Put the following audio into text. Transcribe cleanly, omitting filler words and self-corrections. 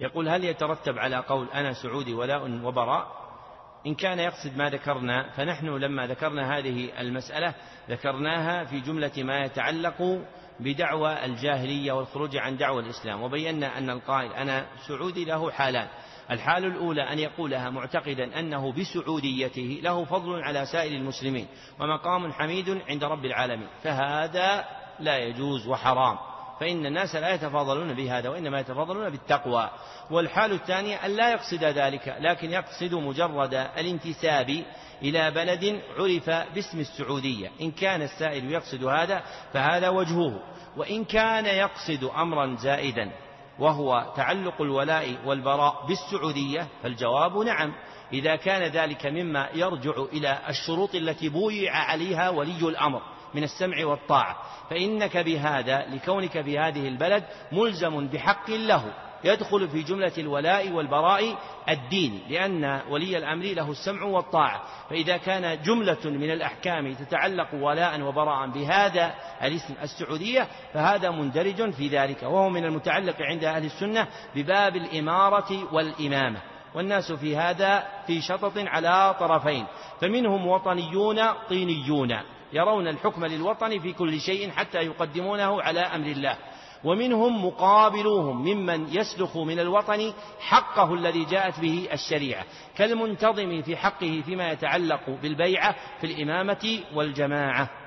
يقول: هل يترتب على قول أنا سعودي ولاء وبراء؟ إن كان يقصد ما ذكرنا، فنحن لما ذكرنا هذه المسألة ذكرناها في جملة ما يتعلق بدعوى الجاهلية والخروج عن دعوى الإسلام، وبينا أن القائل أنا سعودي له حالان: الحال الأولى أن يقولها معتقدا أنه بسعوديته له فضل على سائر المسلمين ومقام حميد عند رب العالمين، فهذا لا يجوز وحرام، فإن الناس لا يتفاضلون بهذا وإنما يتفاضلون بالتقوى. والحال الثانية أن لا يقصد ذلك، لكن يقصد مجرد الانتساب إلى بلد عرف باسم السعودية. إن كان السائل يقصد هذا فهذا وجهه، وإن كان يقصد أمرا زائدا وهو تعلق الولاء والبراء بالسعودية فالجواب نعم، إذا كان ذلك مما يرجع إلى الشروط التي بويع عليها ولي الأمر من السمع والطاعة، فإنك بهذا لكونك في هذه البلد ملزم بحق له يدخل في جملة الولاء والبراء الدين، لأن ولي الأمر له السمع والطاعة. فإذا كان جملة من الأحكام تتعلق ولاء وبراء بهذا الاسم السعودية فهذا مندرج في ذلك، وهو من المتعلق عند أهل السنة بباب الإمارة والإمامة، والناس في هذا في شطط على طرفين، فمنهم وطنيون طينيون يرون الحكم للوطن في كل شيء حتى يقدمونه على أمر الله، ومنهم مقابلوهم ممن يسلخ من الوطن حقه الذي جاءت به الشريعة كالمنتظم في حقه فيما يتعلق بالبيعة في الإمامة والجماعة.